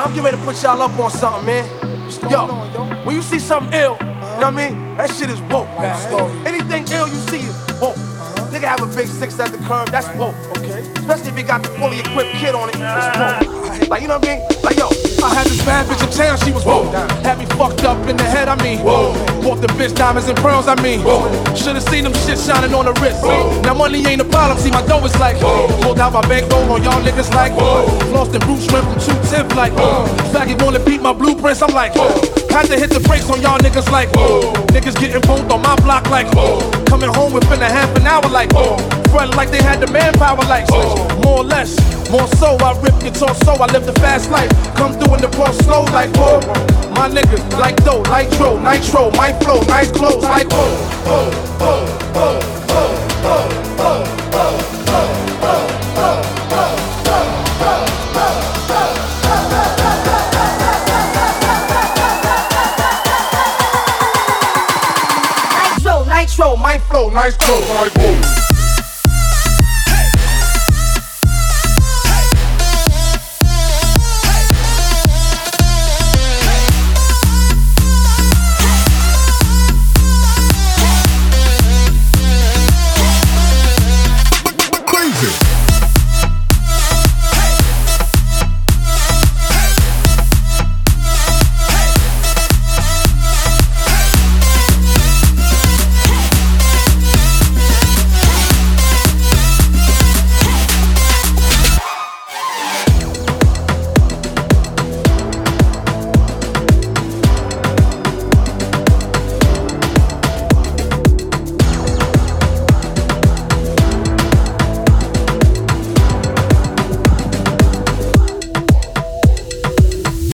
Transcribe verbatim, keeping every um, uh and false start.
I'm getting ready to put y'all up on something, man. Yo, when you see something ill, you know what I mean? That shit is woke. Anything ill you see is woke. Nigga have a big six at the curb, that's woke. Okay. Especially if you got the fully equipped kid on it, it's woke. Like, you know what I mean? Like, yo, I had this bad bitch in town, she was woke. Had me fucked up in the head, I mean. Bought the bitch diamonds and pearls, I mean. Should've seen them shit shining on the wrist. Now money ain't a problem, see my dough is like. Pulled out my bankroll on y'all niggas like. Lost in Bruce went from two tip like. Faggot wanna beat my blueprints, I'm like. Had to hit the brakes on y'all niggas like. Niggas getting boned on my block like. Coming home within a half an hour like. Front like they had the manpower like. More or less, more so, I rip your torso, I live the fast life. Come through in the ball slow like whoa. My niggas like dough, nitro, nitro, my flow, nice clothes like whoa. Whoa, whoa, whoa, whoa, whoa, whoa, whoa, whoa, whoa, whoa, whoa, nitro, nitro, my flow, nice clothes like whoa.